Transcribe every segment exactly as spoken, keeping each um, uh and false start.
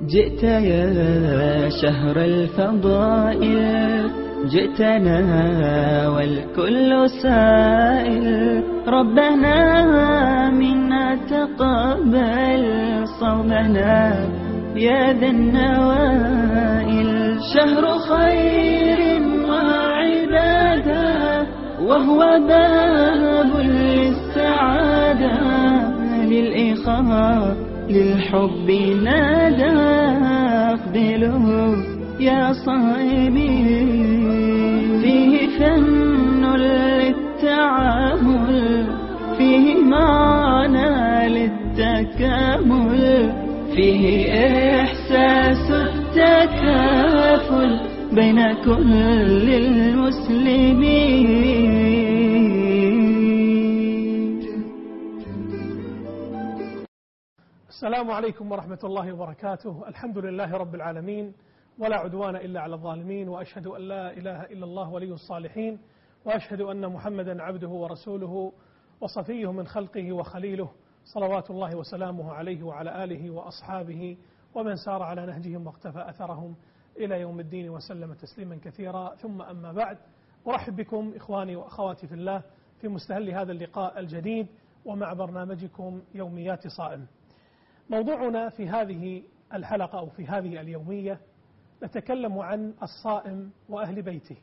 جئت يا شهر الفضائل، جئتنا والكل سائل، ربنا منا تقبل صومنا يا ذا النوائل. شهر خير وعبادة وهو باب للسعادة، للإخاء للحب نادى اقبله يا صائمي. فيه فن للتعامل، فيه معنى للتكامل، فيه إحساس التكافل بين كل المسلمين. السلام عليكم ورحمة الله وبركاته. الحمد لله رب العالمين، ولا عدوان إلا على الظالمين، وأشهد أن لا إله إلا الله ولي الصالحين، وأشهد أن محمدا عبده ورسوله وصفيه من خلقه وخليله، صلوات الله وسلامه عليه وعلى آله وأصحابه ومن سار على نهجهم واقتفى أثرهم إلى يوم الدين وسلم تسليما كثيرا. ثم أما بعد، أرحب بكم إخواني وأخواتي في الله في مستهل هذا اللقاء الجديد ومع برنامجكم يوميات صائم. موضوعنا في هذه الحلقة أو في هذه اليومية نتكلم عن الصائم وأهل بيته.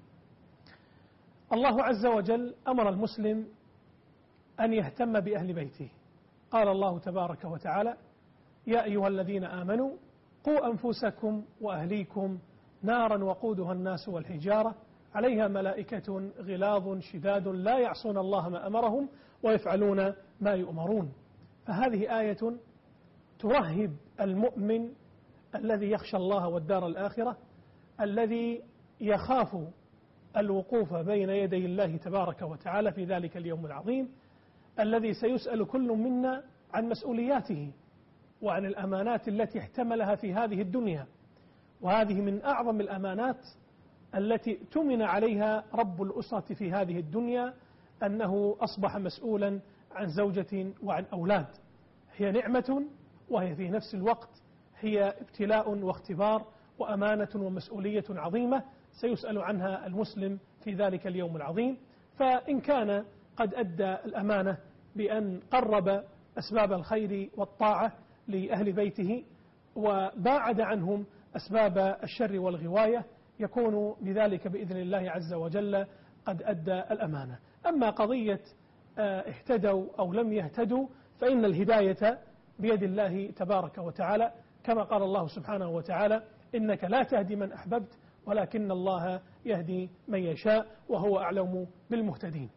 الله عز وجل أمر المسلم أن يهتم بأهل بيته. قال الله تبارك وتعالى: يا أيها الذين آمنوا قوا أنفسكم وأهليكم نارا وقودها الناس والحجارة عليها ملائكة غلاظ شداد لا يعصون الله ما أمرهم ويفعلون ما يؤمرون. فهذه آية ترهب المؤمن الذي يخشى الله والدار الآخرة، الذي يخاف الوقوف بين يدي الله تبارك وتعالى في ذلك اليوم العظيم، الذي سيسأل كل منا عن مسؤولياته وعن الأمانات التي احتملها في هذه الدنيا. وهذه من أعظم الأمانات التي اؤتمن عليها رب الأسرة في هذه الدنيا، أنه أصبح مسؤولا عن زوجة وعن أولاد. هي نعمة، وهي في نفس الوقت هي ابتلاء واختبار وأمانة ومسؤولية عظيمة سيسأل عنها المسلم في ذلك اليوم العظيم. فإن كان قد أدى الأمانة بأن قرب أسباب الخير والطاعة لأهل بيته وباعد عنهم أسباب الشر والغواية، يكون بذلك بإذن الله عز وجل قد أدى الأمانة. أما قضية اهتدوا أو لم يهتدوا، فإن الهداية بيد الله تبارك وتعالى، كما قال الله سبحانه وتعالى: إنك لا تهدي من أحببت ولكن الله يهدي من يشاء وهو أعلم بالمهتدين.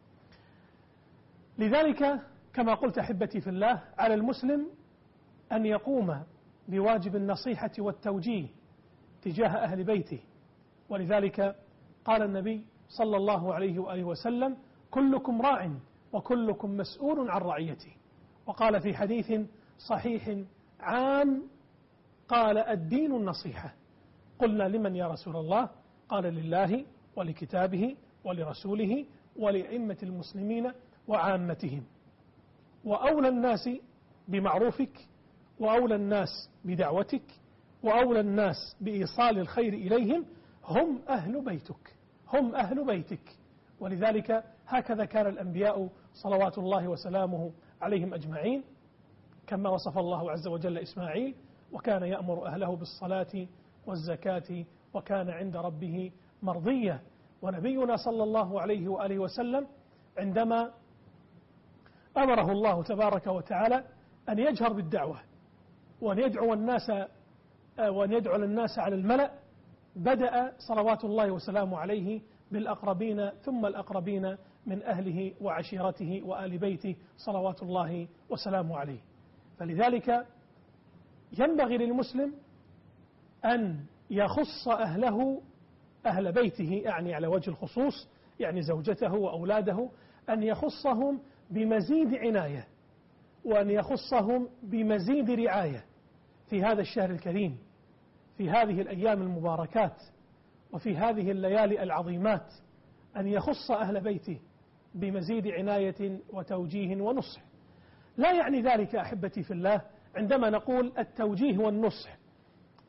لذلك كما قلت أحبتي في الله، على المسلم أن يقوم بواجب النصيحة والتوجيه تجاه أهل بيته. ولذلك قال النبي صلى الله عليه وآله وسلم: كلكم راع وكلكم مسؤول عن رعيته. وقال في حديث صحيح عام: قال الدين النصيحة. قلنا: لمن يا رسول الله؟ قال: لله ولكتابه ولرسوله ولأئمة المسلمين وعامتهم. وأولى الناس بمعروفك، وأولى الناس بدعوتك، وأولى الناس بإيصال الخير إليهم هم أهل بيتك، هم أهل بيتك. ولذلك هكذا كان الأنبياء صلوات الله وسلامه عليهم أجمعين، كما وصف الله عز وجل إسماعيل: وكان يأمر أهله بالصلاة والزكاة وكان عند ربه مرضيا. ونبينا صلى الله عليه وآله وسلم عندما أمره الله تبارك وتعالى أن يجهر بالدعوة وأن يدعو الناس وأن يدعو الناس على الملأ، بدأ صلوات الله وسلامه عليه بالأقربين ثم الأقربين من أهله وعشيرته وآل بيته صلوات الله وسلامه عليه. فلذلك ينبغي للمسلم أن يخص أهله، أهل بيته يعني على وجه الخصوص، يعني زوجته وأولاده، أن يخصهم بمزيد عناية وأن يخصهم بمزيد رعاية في هذا الشهر الكريم، في هذه الأيام المباركات، وفي هذه الليالي العظيمات، أن يخص أهل بيته بمزيد عناية وتوجيه ونصح. لا يعني ذلك أحبتي في الله عندما نقول التوجيه والنصح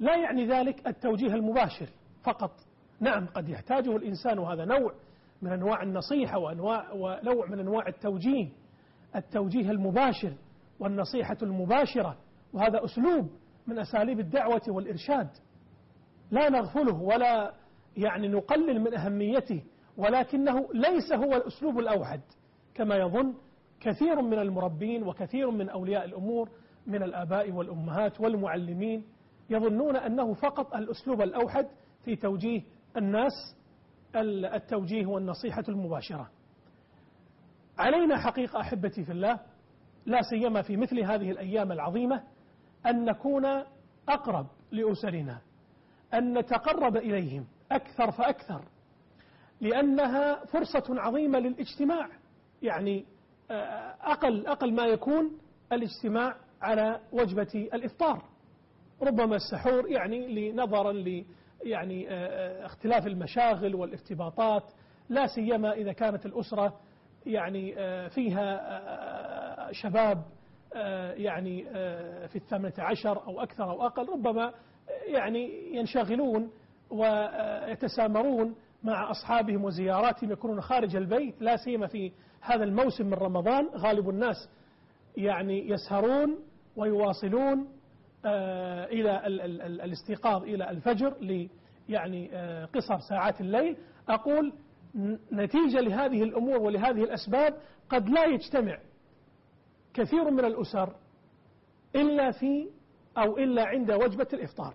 لا يعني ذلك التوجيه المباشر فقط، نعم قد يحتاجه الإنسان، وهذا نوع من أنواع النصيحة وأنواع ونوع من أنواع التوجيه، التوجيه المباشر والنصيحة المباشرة، وهذا أسلوب من أساليب الدعوة والإرشاد لا نغفله ولا يعني نقلل من أهميته، ولكنه ليس هو الأسلوب الأوحد كما يظن كثير من المربين وكثير من أولياء الأمور من الآباء والأمهات والمعلمين، يظنون أنه فقط الأسلوب الأوحد في توجيه الناس، التوجيه والنصيحة المباشرة. علينا حقيقة أحبتي في الله، لا سيما في مثل هذه الأيام العظيمة، أن نكون أقرب لأسرنا، أن نتقرب إليهم أكثر فأكثر، لأنها فرصة عظيمة للاجتماع. يعني أقل, أقل ما يكون الاجتماع على وجبة الإفطار، ربما السحور يعني لنظرا ل يعني اختلاف المشاغل والارتباطات، لا سيما إذا كانت الأسرة يعني فيها شباب يعني في الثامنة عشر أو أكثر أو أقل، ربما يعني ينشغلون ويتسامرون مع أصحابهم وزياراتهم، يكونون خارج البيت، لا سيما في هذا الموسم من رمضان غالب الناس يعني يسهرون ويواصلون إلى الاستيقاظ إلى الفجر ل يعني قصر ساعات الليل. أقول نتيجة لهذه الأمور ولهذه الأسباب قد لا يجتمع كثير من الأسر إلا في أو إلا عند وجبة الإفطار،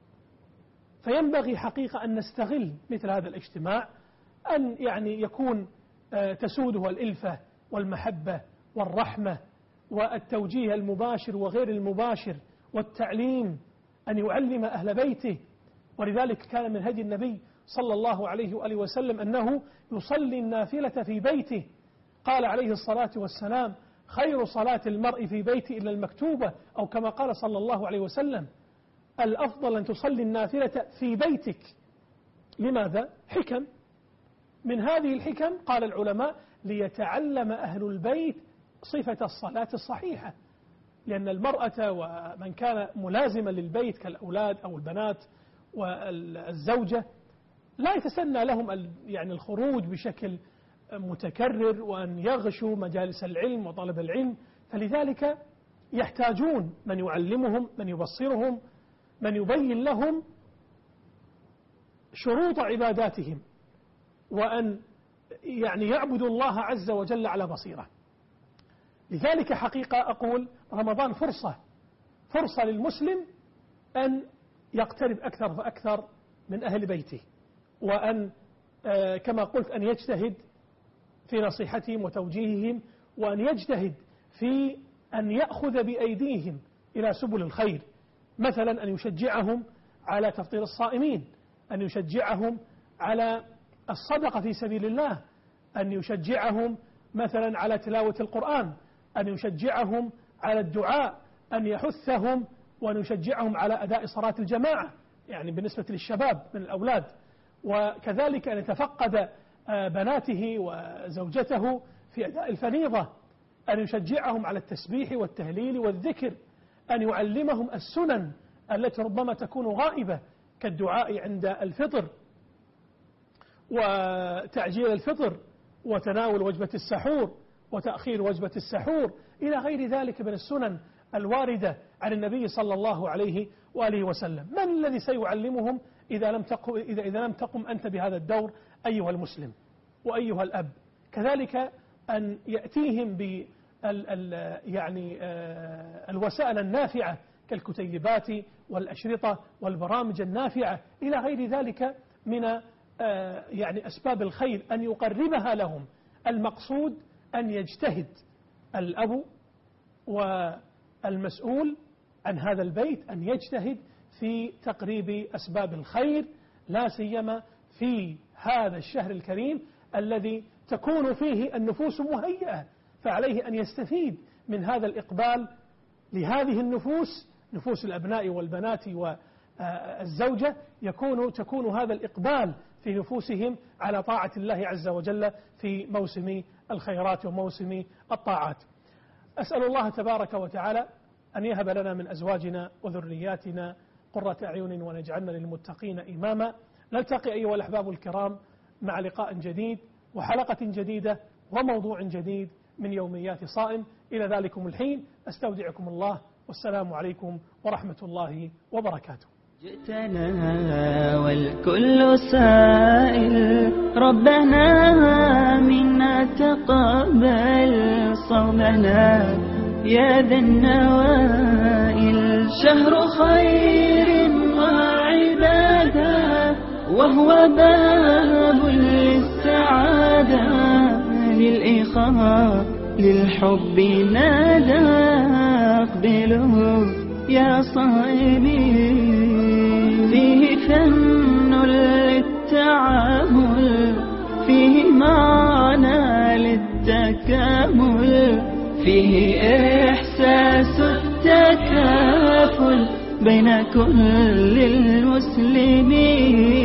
فينبغي حقيقة أن نستغل مثل هذا الاجتماع، أن يعني يكون تسوده الإلفة والمحبة والرحمة والتوجيه المباشر وغير المباشر والتعليم، أن يعلم أهل بيته. ولذلك كان من هدي النبي صلى الله عليه وآله وسلم أنه يصلي النافلة في بيته، قال عليه الصلاة والسلام: خير صلاة المرء في بيته إلا المكتوبة، أو كما قال صلى الله عليه وسلم: الأفضل أن تصلي النافلة في بيتك. لماذا؟ حكم، من هذه الحكم قال العلماء: ليتعلم أهل البيت صفة الصلاة الصحيحة، لأن المرأة ومن كان ملازما للبيت كالأولاد أو البنات والزوجة لا يتسنى لهم يعني الخروج بشكل متكرر وأن يغشوا مجالس العلم وطلب العلم، فلذلك يحتاجون من يعلمهم، من يبصرهم، من يبين لهم شروط عباداتهم، وأن يعني يعبدوا الله عز وجل على بصيرة. لذلك حقيقة أقول رمضان فرصة فرصة للمسلم أن يقترب أكثر فأكثر من أهل بيته، وأن كما قلت أن يجتهد في نصيحتهم وتوجيههم، وأن يجتهد في أن يأخذ بأيديهم إلى سبل الخير، مثلا أن يشجعهم على تفطير الصائمين، أن يشجعهم على الصدقة في سبيل الله، أن يشجعهم مثلا على تلاوة القرآن، أن يشجعهم على الدعاء، أن يحثهم وأن يشجعهم على أداء صلاة الجماعة يعني بالنسبة للشباب من الأولاد، وكذلك أن يتفقد بناته وزوجته في أداء الفريضة، أن يشجعهم على التسبيح والتهليل والذكر، أن يعلمهم السنن التي ربما تكون غائبة كالدعاء عند الفطر وتعجيل الفطر وتناول وجبة السحور وتأخير وجبة السحور إلى غير ذلك من السنن الواردة عن النبي صلى الله عليه وآله وسلم. من الذي سيعلمهم إذا لم تقم, إذا إذا لم تقم أنت بهذا الدور أيها المسلم وأيها الأب؟ كذلك أن يأتيهم ب يعني الوسائل النافعة كالكتيبات والأشرطة والبرامج النافعة إلى غير ذلك من يعني أسباب الخير، أن يقربها لهم. المقصود أن يجتهد الأب والمسؤول عن هذا البيت، أن يجتهد في تقريب أسباب الخير، لا سيما في هذا الشهر الكريم الذي تكون فيه النفوس مهيئة، فعليه أن يستفيد من هذا الإقبال لهذه النفوس، نفوس الأبناء والبنات والزوجة، يكون تكون هذا الإقبال في نفوسهم على طاعة الله عز وجل في موسم الخيرات وموسم الطاعات. أسأل الله تبارك وتعالى أن يهب لنا من أزواجنا وذرياتنا قرة أعين ونجعلنا للمتقين إماما. نلتقي أيها الأحباب الكرام مع لقاء جديد وحلقة جديدة وموضوع جديد من يوميات صائم. إلى ذلكم الحين أستودعكم الله، والسلام عليكم ورحمة الله وبركاته. جئتنا والكل سائل ربنا منا تقبل صومنا يا ذا النوائل. شهر خير وعبادة وهو باب للسعادة، للإخاء للحب نادى اقبلوا يا صائمين. فيه فن للتعامل، فيه معنى للتكامل، فيه إحساس التكافل بين كل المسلمين.